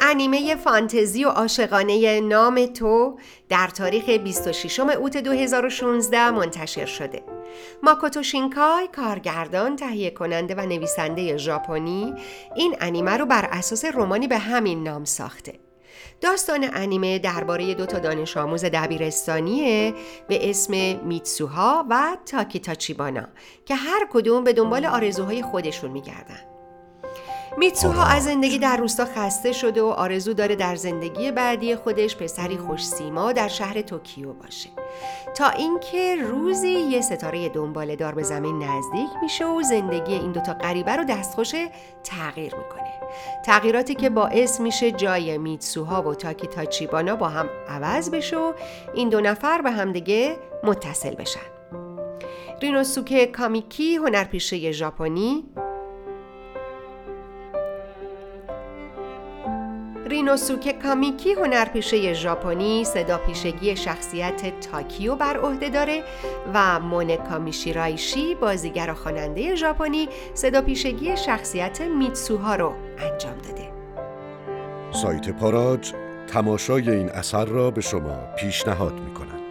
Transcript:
انیمه فانتزی و عاشقانه نام تو در تاریخ 26 اوت 2016 منتشر شده. ماکوتو شینکای، کارگردان، تهیه کننده و نویسنده ژاپنی، این انیمه رو بر اساس رمانی به همین نام ساخته. داستان انیمه درباره 2 دانش آموز دبیرستانیه به اسم میتسوها و تاکیتاچیبانا که هر کدوم به دنبال آرزوهای خودشون میگردن. میتسوها از زندگی در روستا خسته شده و آرزو داره در زندگی بعدی خودش پسری خوش سیما در شهر توکیو باشه، تا اینکه روزی یه ستاره دنباله دار به زمین نزدیک میشه و زندگی این 2 غریبه رو دستخوش تغییر میکنه. تغییراتی که باعث میشه جای میتسوها و تاکیتاچیبانا با هم عوض بشه و این 2 نفر به همدیگه متصل بشن. رینوسوکه کامیکی، هنرپیشه ژاپنی، صداپیشگی شخصیت تاکیو بر عهده داره و مونکا میشیرایشی، بازیگر و خواننده ژاپنی، صداپیشگی شخصیت میتسوها رو انجام داده. سایت پاراج تماشای این اثر را به شما پیشنهاد می‌کند.